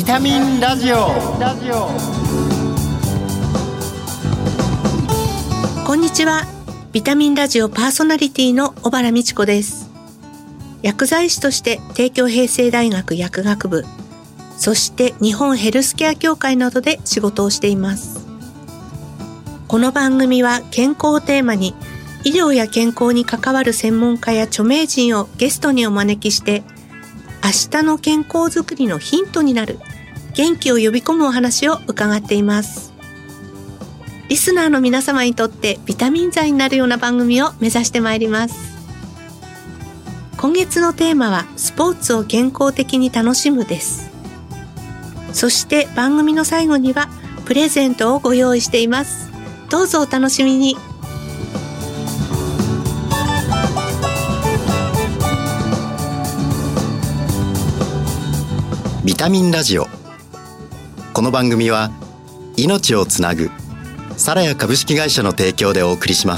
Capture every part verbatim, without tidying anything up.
ビタミンラジオ。 こんにちは。ビタミンラジオパーソナリティの小原美智子です。薬剤師として帝京平成大学薬学部、そして日本ヘルスケア協会などで仕事をしています。この番組は健康をテーマに、医療や健康に関わる専門家や著名人をゲストにお招きして、明日の健康づくりのヒントになる元気を呼び込むお話を伺っています。リスナーの皆様にとってビタミン剤になるような番組を目指してまいります。今月のテーマはスポーツを健康的に楽しむです。そして番組の最後にはプレゼントをご用意しています。どうぞお楽しみに。 ビタミンラジオ。この番組は命をつなぐサラヤ株式会社の提供でお送りします。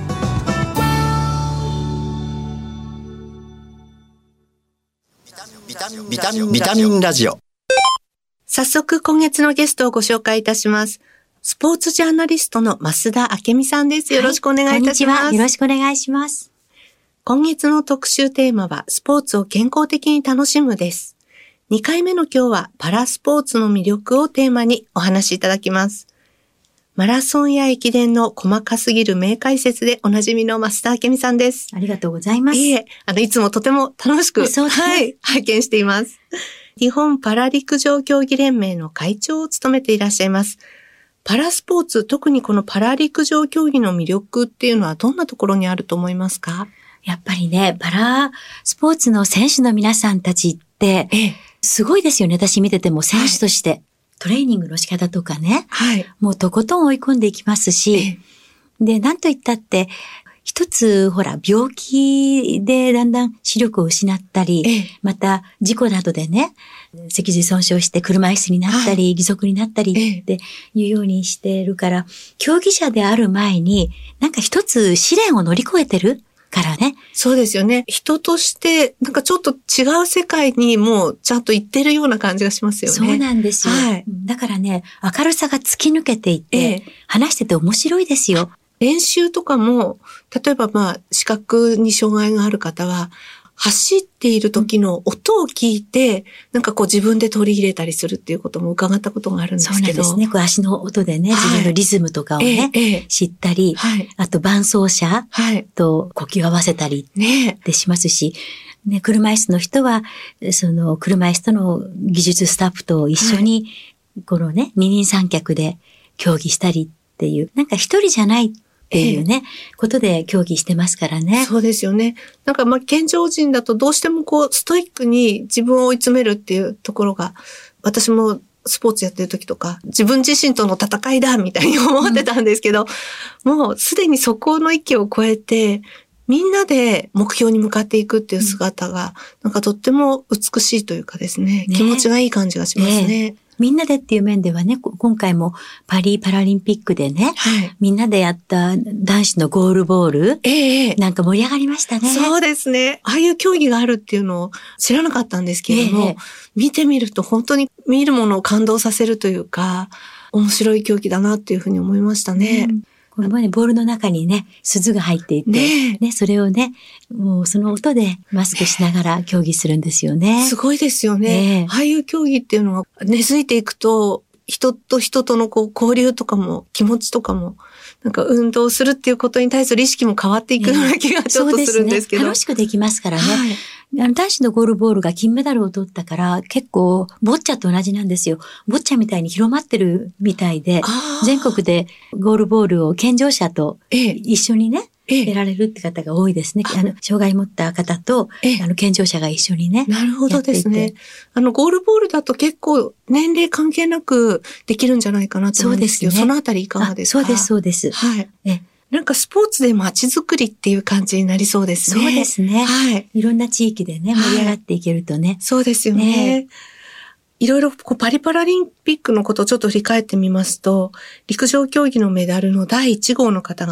ビタミン、ビタミン、ビタミンラジオ。 早速今月のゲストをご紹介いたします。スポーツジャーナリストの増田明美さんです。よろしくお願いいたします。 はい、こんにちは。よろしくお願いします。 今月の特集テーマはスポーツを健康的に楽しむです。にかいめの今日はパラスポーツの魅力をテーマにお話しいただきます。マラソンや駅伝の細かすぎる名解説でおなじみの増田明美さんです。 ありがとうございます。 いえ、あの、いつもとても楽しく、 そうですね、 はい、拝見しています。日本パラ陸上競技連盟の会長を務めていらっしゃいます。パラスポーツ、特にこのパラ陸上競技の魅力っていうのはどんなところにあると思いますか？ やっぱりね、パラスポーツの選手の皆さんたちって、ええ、すごいですよね。私見てても選手として、はい、トレーニングの仕方とかね、はい、もうとことん追い込んでいきますし、ええ、で、なんといったって、一つ、ほら、病気でだんだん視力を失ったり、ええ、また事故などでね、脊髄損傷して車椅子になったり、はい、義足になったりっていうようにしてるから、競技者である前に、なんか一つ試練を乗り越えてるからね。 そうですよね。人として、なんかちょっと違う世界にもうちゃんと行ってるような感じがしますよね。 そうなんですよ。はい、だからね、明るさが突き抜けていって、ええ、話してて面白いですよ。 練習とかも、例えばまあ、視覚に障害がある方は、走っている時の音を聞いて、なんかこう自分で取り入れたりするっていうことも伺ったことがあるんですけど。 そうなんですね。こう足の音でね、はい、自分のリズムとかをね、ええ、知ったり、はい、あと伴走者と呼吸を合わせたりでしますし、ね、車椅子の人は、その車椅子との技術スタッフと一緒に、このね、二人三脚で競技したりっていう、なんか一人じゃないっていうね、ええ、ことで競技してますからね。 そうですよね。なんかまあ、健常人だとどうしてもこう、ストイックに自分を追い詰めるっていうところが、私もスポーツやってる時とか、自分自身との戦いだみたいに思ってたんですけど、うん、もうすでにそこの域を超えて、みんなで目標に向かっていくっていう姿が、なんかとっても美しいというかですね、ね、気持ちがいい感じがしますね。ね、 みんなでっていう面ではね、今回もパリパラリンピックでね、はい、みんなでやった男子のゴールボール、ええ、なんか盛り上がりましたね。 そうですね。ああいう競技があるっていうのを知らなかったんですけれども、ええ、見てみると本当に見るものを感動させるというか、面白い競技だなっていうふうに思いましたね。うん、 これもね、ボールの中にね、鈴が入っていて、ね, ね、それをね、もうその音でマスクしながら競技するんですよね。 すごいですよね。ね、ああいう競技っていうのは根付いていくと、人と人とのこう交流とかも気持ちとかも、なんか運動するっていうことに対する意識も変わっていくような気がちょっとするんですけど。 ね、楽しくできますからね。はい、あの男子のゴールボールが金メダルを取ったから結構ボッチャと同じなんですよ。ボッチャみたいに広まってるみたいで、全国でゴールボールを健常者と一緒にね、ええ、やられるって方が多いですね。あの障害持った方と、ええ、あの健常者が一緒にね。 なるほどですね。あのゴールボールだと結構年齢関係なくできるんじゃないかなと思うんですけど、 そうですね、そのあたりいかがですか？ そうですそうです。 はい。えなんかスポーツで街づくりっていう感じになりそうですね。 そうですね。はい。いろんな地域でね、盛り上がっていけるとね。はい、 そうですよね。ね、いろいろこうパリパラリンピックのことをちょっと振り返ってみますと、陸上競技のメダルのだいいち号の方が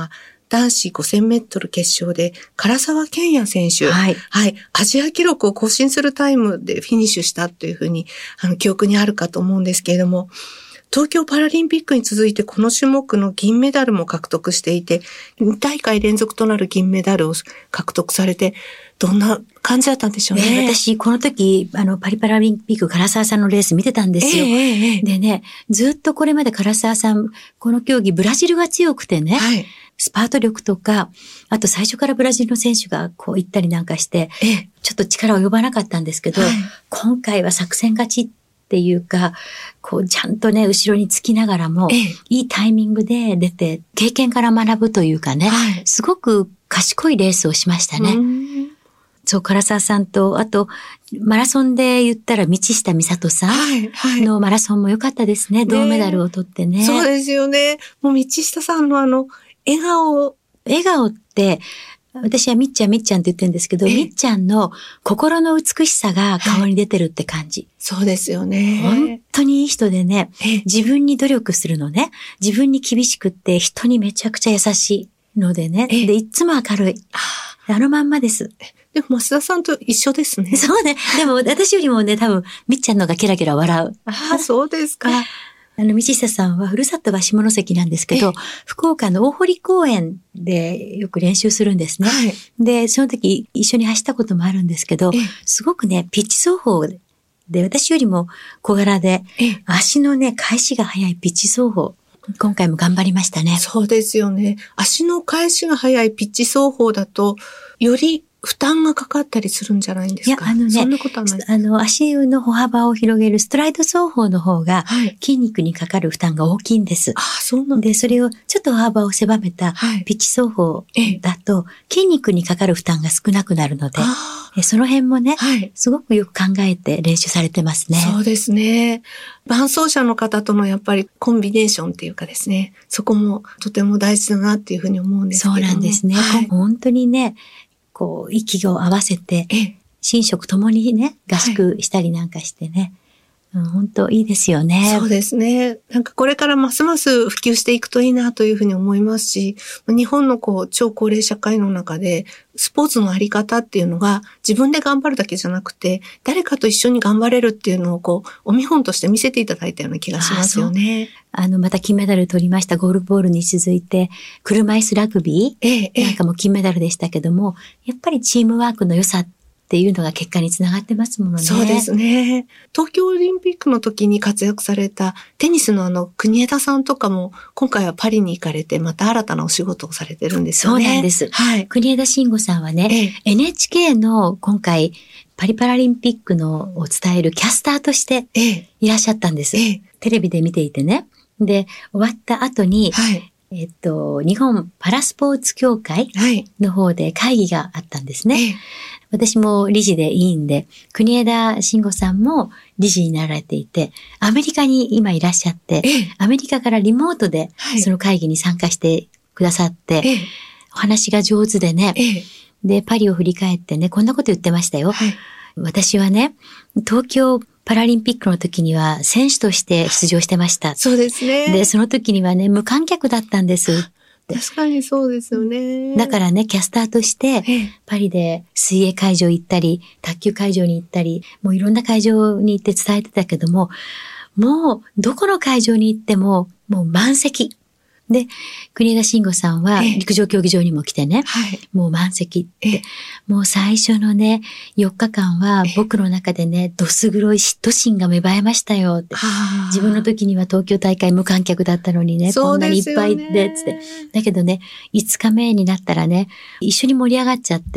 男子ごせんメートル決勝で唐沢健也選手、はい、はい、アジア記録を更新するタイムでフィニッシュしたというふうに、あの、記憶にあるかと思うんですけれども、東京パラリンピックに続いてこの種目の銀メダルも獲得していて、に大会連続となる銀メダルを獲得されて、どんな感じだったんでしょうね。 ね、私、この時、あの、パリパラリンピック、唐沢さんのレース見てたんですよ。えー、でね、ずっとこれまで唐沢さん、この競技、ブラジルが強くてね、はい、スパート力とか、あと最初からブラジルの選手がこう行ったりなんかして、えー、ちょっと力及ばなかったんですけど、はい、今回は作戦勝ちっていうか、こう、ちゃんとね、後ろにつきながらも、ええ、いいタイミングで出て、経験から学ぶというかね、はい、すごく賢いレースをしましたね。そう、唐沢さんと、あと、マラソンで言ったら道下美里さんのマラソンも良かったですね。はいはい、銅メダルを取ってね。 ね、そうですよね。もう道下さんのあの、笑顔。 笑顔って、私はみっちゃんみっちゃんって言ってるんですけど、みっちゃんの心の美しさが顔に出てるって感じ。 そうですよね。 本当にいい人でね、自分に努力するのね。自分に厳しくって人にめちゃくちゃ優しいのでね。で、いつも明るい。あのまんまです。 でも、増田さんと一緒ですね。 そうね。でも、私よりもね、多分、みっちゃんのがケラケラ笑う。 ああ、そうですか。 あの、道下さんはふるさとは下関なんですけど、福岡の大堀公園でよく練習するんですね。はい、で、その時一緒に走ったこともあるんですけど、すごくね、ピッチ走法で、私よりも小柄で、足のね、返しが速いピッチ走法。今回も頑張りましたね。 そうですよね。足の返しが速いピッチ走法だと、より負担がかかったりするんじゃないんですか？いや、あのね、そんなことはないです。 あの、足の歩幅を広げるストライド走法の方が、筋肉にかかる負担が大きいんです。 はい、ああ、そうなんです。 で、それをちょっと歩幅を狭めたピッチ走法だと、筋肉にかかる負担が少なくなるので、その辺もね、はい、すごくよく考えて練習されてますね。 そうですね。伴走者の方とのやっぱりコンビネーションっていうかですね、そこもとても大事だなっていうふうに思うんですけども。 そうなんですね。はい、本当にね、こう、息を合わせて、寝食ともにね、合宿したりなんかしてね。はい、うん、本当いいですよね。 そうですね。なんかこれからますます普及していくといいなというふうに思いますし、日本のこう、超高齢社会の中で、スポーツのあり方っていうのが自分で頑張るだけじゃなくて、誰かと一緒に頑張れるっていうのをこう、お見本として見せていただいたような気がしますよね。 あの、また金メダル取りましたゴールボールに続いて、車椅子ラグビー、ええ、なんかも金メダルでしたけども、やっぱりチームワークの良さっていうのが結果につながってますものね。 そうですね。東京オリンピックの時に活躍されたテニスのあの国枝さんとかも今回はパリに行かれてまた新たなお仕事をされてるんですよね。 そうなんです。はい。国枝慎吾さんはね、ええ、エヌエイチケー の今回パリパラリンピックのを伝えるキャスターとしていらっしゃったんです。ええ、テレビで見ていてね。で、終わった後に、はい、えっと、日本パラスポーツ協会の方で会議があったんですね。はい、私も理事で委員で、国枝慎吾さんも理事になられていて、アメリカに今いらっしゃって、アメリカからリモートでその会議に参加してくださって、お話が上手でね、で、パリを振り返ってね、こんなこと言ってましたよ。はい、私はね、東京パラリンピックの時には選手として出場してました。 そうですね。 で、その時にはね、無観客だったんです。 確かにそうですよね。 だからね、キャスターとして、パリで水泳会場行ったり、卓球会場に行ったり、もういろんな会場に行って伝えてたけども、もうどこの会場に行っても、もう満席。で、国枝慎吾さんは陸上競技場にも来てね、はい、もう満席って、もう最初のね、よっかかんは僕の中でね、どす黒い嫉妬心が芽生えましたよって。自分の時には東京大会無観客だったのにね、こんなにいっぱいで、つって。だけどね、いつかめになったらね、一緒に盛り上がっちゃって、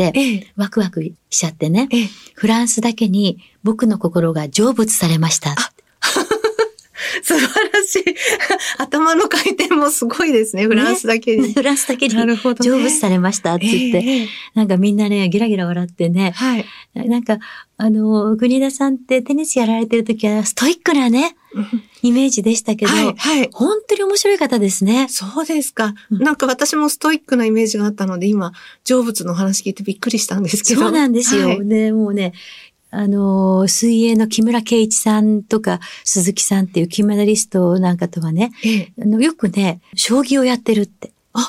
ワクワクしちゃってね、フランスだけに僕の心が成仏されました。 素晴らしい。頭の回転もすごいですね。フランスだけに。 ね、フランスだけに成仏されましたって言って、えー、なんかみんなね、ギラギラ笑ってね。はい。なんか、あの、国枝さんってテニスやられてる時はストイックなね、イメージでしたけど、はい、はい。本当に面白い方ですね。 そうですか。なんか私もストイックなイメージがあったので、今、成仏の話聞いてびっくりしたんですけど。 そうなんですよ。はい、で、もうね、あの、水泳の木村敬一さんとか鈴木さんっていう金メダリストなんかとはね、ええ、あのよくね、将棋をやってるって。 あ、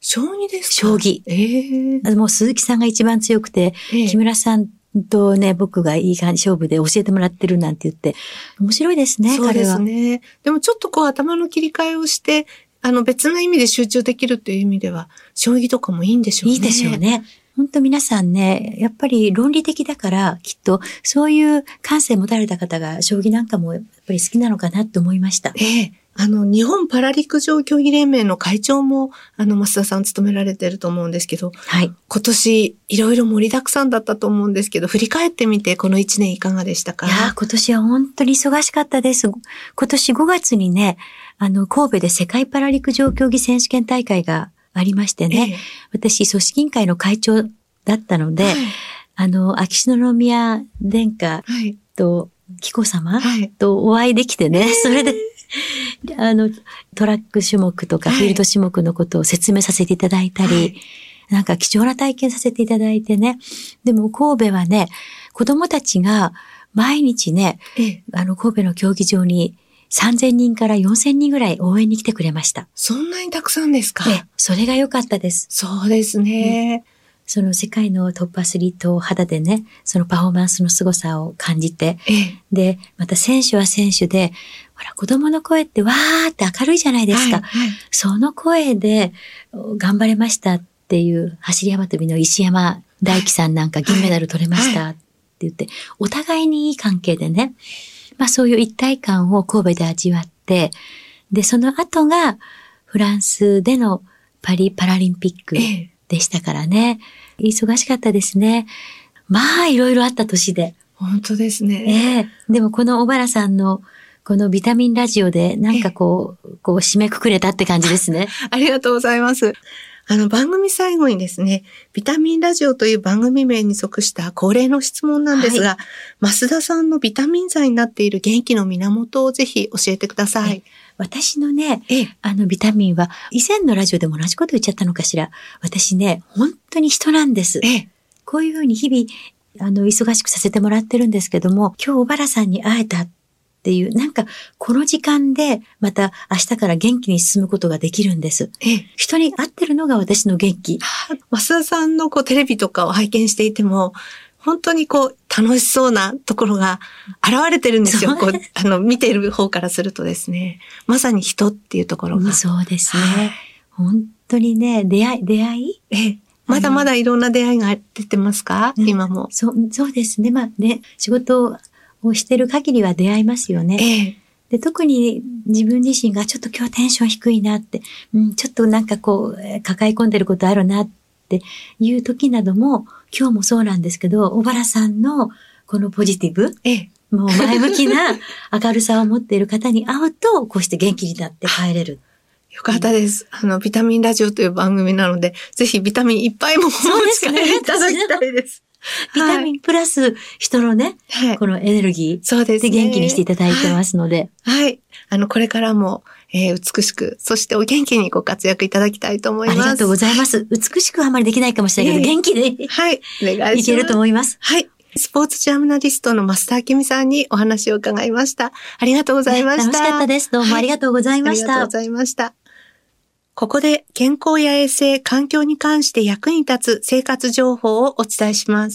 将棋ですか？ 将棋。 ええ。 もう鈴木さんが一番強くて、ええ、木村さんとね、僕がいい感じ勝負で教えてもらってるなんて言って、面白いですね、 そうですね。でもちょっとこう頭の切り替えをして、あの別な意味で集中できるっていう意味では、将棋とかもいいんでしょうね。 いいでしょうね。本当皆さんね、やっぱり論理的だから、きっとそういう感性持たれた方が将棋なんかもやっぱり好きなのかなと思いました。 ええ。あの、日本パラ陸上競技連盟の会長も、あの、増田さん務められてると思うんですけど、 はい。 今年、いろいろ盛りだくさんだったと思うんですけど、振り返ってみて、この一年いかがでしたか？ いや、今年は本当に忙しかったです。今年ごがつにね、あの、神戸で世界パラ陸上競技選手権大会がありましてね、ええ、私、組織委員会の会長だったので、はい、あの、秋篠宮殿下と紀子様とお会いできてね、はい、それで、あの、トラック種目とかフィールド種目のことを説明させていただいたり、はい、なんか貴重な体験させていただいてね。でも神戸はね、子供たちが毎日ね、あの神戸の競技場にさんぜんにんからよんせんにんぐらい応援に来てくれました。 そんなにたくさんですか？ え、それが良かったです。 そうですね。 うん、その世界のトップアスリートを肌でね、そのパフォーマンスの凄さを感じて、 ええ、 で、また選手は選手で、ほら、子供の声ってわーって明るいじゃないですか。 はいはい、 その声で頑張れましたっていう走り幅跳びの石山大輝さんなんか銀メダル取れましたって言って、お互いにいい関係でね、まあそういう一体感を神戸で味わって、で、その後がフランスでのパリパラリンピックでしたからね。ええ、忙しかったですね。まあいろいろあった年で。 本当ですね。 ええ、でもこの小原さんのこのビタミンラジオでなんかこう、こう締めくくれたって感じですね。 ありがとうございます。あの番組最後にですね、ビタミンラジオという番組名に即した恒例の質問なんですが、はい、増田さんのビタミン剤になっている元気の源をぜひ教えてください。 私のね、あのビタミンは以前のラジオでも同じこと言っちゃったのかしら。私ね、本当に人なんです。こういうふうに日々あの忙しくさせてもらってるんですけども、今日小原さんに会えたっていう、なんかこの時間でまた明日から元気に進むことができるんです。 ええ、 人に会ってるのが私の元気。 増田さんのこうテレビとかを拝見していても、本当にこう楽しそうなところが現れてるんですよ。こうあの見ている方からするとですね、まさに人っていうところが。 そうですね。はい、本当にね、出会い出会い。 ええ、まだまだいろんな出会いが出てますか？うん、今も。 そうそうですね。まあね、仕事をしてる限りは出会いますよね。 ええ、 で特に自分自身がちょっと今日テンション低いなって、うん、ちょっとなんかこう抱え込んでることあるなっていう時なども、今日もそうなんですけど、小原さんのこのポジティブ、 ええ、 もう前向きな明るさを持っている方に会うと、こうして元気になって帰れる。 よかったです。あの、ビタミンラジオという番組なので、ぜひビタミンいっぱいもお持ち帰りいただきたいです。 ビタミンプラス人のね、はい、このエネルギー。 そうですね。 で元気にしていただいてますので。 はい。はい、あの、これからも、えー、美しく、そしてお元気にご活躍いただきたいと思います。 ありがとうございます。美しくはあまりできないかもしれないけど、えー、元気で。 はい。お願いします。 いけると思います。 はい。スポーツジャーナリストの増田明美さんにお話を伺いました。ありがとうございました。 楽しかったです。どうもありがとうございました。 はい、ありがとうございました。ここで健康や衛生、環境に関して役に立つ生活情報をお伝えします。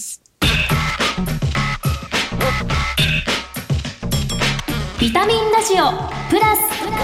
ビタミンラジオプラス。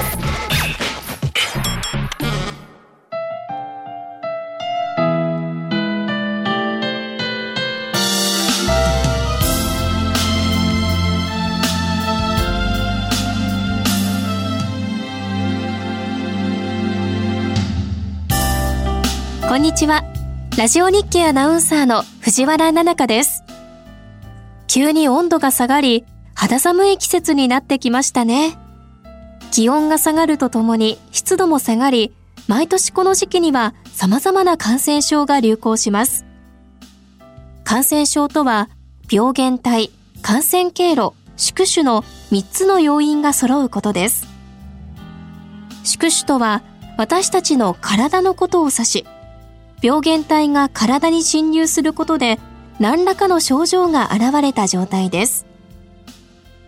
こんにちは。ラジオ日経アナウンサーの藤原奈々香です。急に温度が下がり、肌寒い季節になってきましたね。気温が下がるとともに湿度も下がり、毎年この時期には様々な感染症が流行します。感染症とは、病原体、感染経路、宿主のみっつの要因が揃うことです。宿主とは、私たちの体のことを指し、病原体が体に侵入することで何らかの症状が現れた状態です。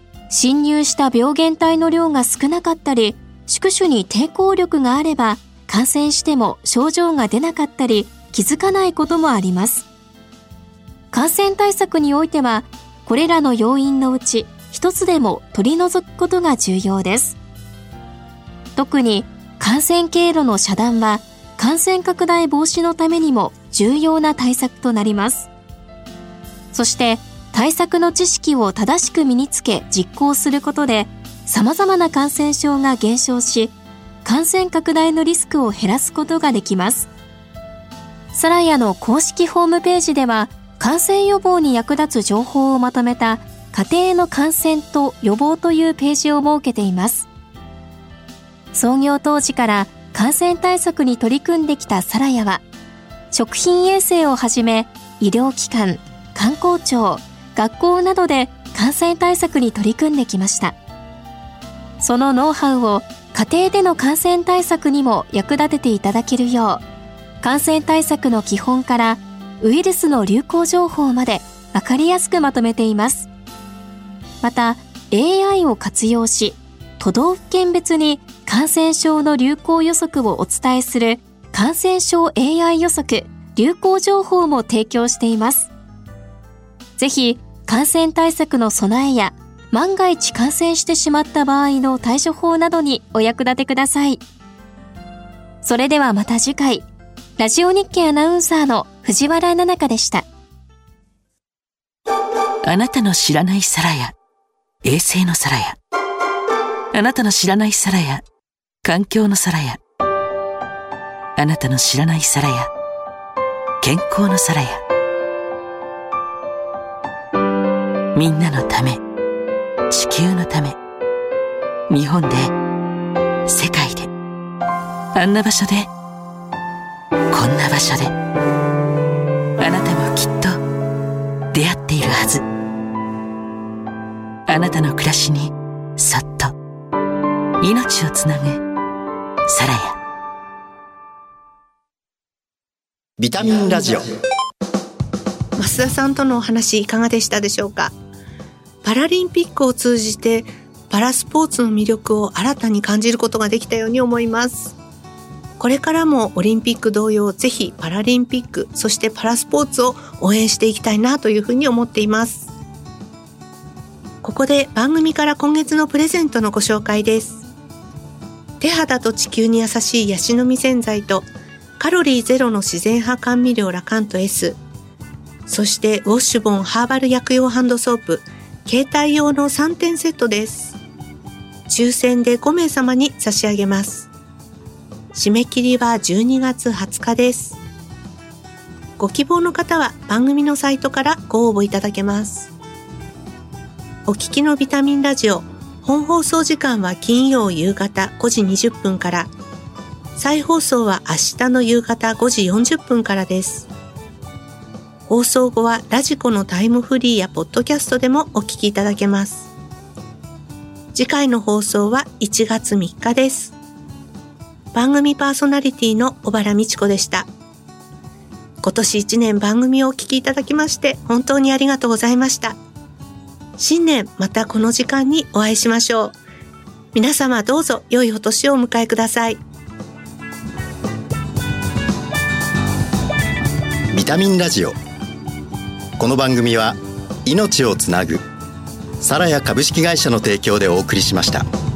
侵入した病原体の量が少なかったり、宿主に抵抗力があれば感染しても症状が出なかったり気づかないこともあります。感染対策においては、これらの要因のうち一つでも取り除くことが重要です。特に感染経路の遮断は感染拡大防止のためにも重要な対策となります。そして対策の知識を正しく身につけ実行することで、様々な感染症が減少し、感染拡大のリスクを減らすことができます。サラヤの公式ホームページでは、感染予防に役立つ情報をまとめた家庭の感染と予防というページを設けています。創業当時から感染対策に取り組んできたサラヤは、食品衛生をはじめ医療機関、観光庁、学校などで感染対策に取り組んできました。そのノウハウを家庭での感染対策にも役立てていただけるよう、感染対策の基本からウイルスの流行情報までわかりやすくまとめています。また エーアイ を活用し、都道府県別に感染症の流行予測をお伝えする感染症 エーアイ 予測流行情報も提供しています。ぜひ感染対策の備えや万が一感染してしまった場合の対処法などにお役立てください。それではまた次回、ラジオ日経アナウンサーの藤原奈々香でした。 あなたの知らないサラヤ、衛生のサラヤ。あなたの知らないサラヤ、環境のサラヤ。あなたの知らないサラヤ、健康のサラヤ。みんなのため、地球のため、日本で、世界で、あんな場所で、こんな場所で、あなたもきっと出会っているはず。あなたの暮らしにそっと命をつなぐサラヤ。 ビタミンラジオ。 増田さんとのお話いかがでしたでしょうか。パラリンピックを通じてパラスポーツの魅力を新たに感じることができたように思います。これからもオリンピック同様、ぜひパラリンピック、そしてパラスポーツを応援していきたいなというふうに思っています。ここで番組から今月のプレゼントのご紹介です。手肌と地球に優しいヤシの実洗剤とカロリーゼロの自然派甘味料ラカント S、 そしてウォッシュボンハーバル薬用ハンドソープ携帯用のさんてんセットです。抽選でごめい様に差し上げます。締め切りはじゅうにがつはつかです。ご希望の方は番組のサイトからご応募いただけます。お聞きのビタミンラジオ、本放送時間は金曜夕方ごじにじゅっぷんから、再放送は明日の夕方ごじよんじゅっぷんからです。放送後はラジコのタイムフリーやポッドキャストでもお聞きいただけます。次回の放送はいちがつみっかです。番組パーソナリティの小原美智子でした。今年いちねん番組をお聞きいただきまして本当にありがとうございました。新年またこの時間にお会いしましょう。皆様どうぞ良いお年をお迎えください。 ビタミンラジオ。この番組は命をつなぐサラヤ株式会社の提供でお送りしました。